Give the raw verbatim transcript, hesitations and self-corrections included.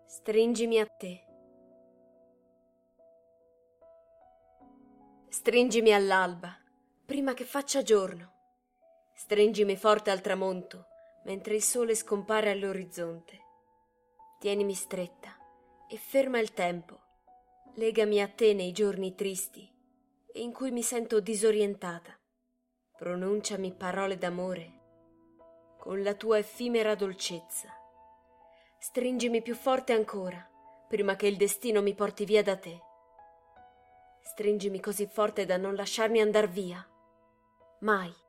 Stringimi a te. Stringimi all'alba, prima che faccia giorno. Stringimi forte al tramonto, mentre il sole scompare all'orizzonte. Tienimi stretta e ferma il tempo. Legami a te nei giorni tristi e in cui mi sento disorientata. Pronunciami parole d'amore con la tua effimera dolcezza. Stringimi più forte ancora, prima che il destino mi porti via da te. Stringimi così forte da non lasciarmi andar via. Mai.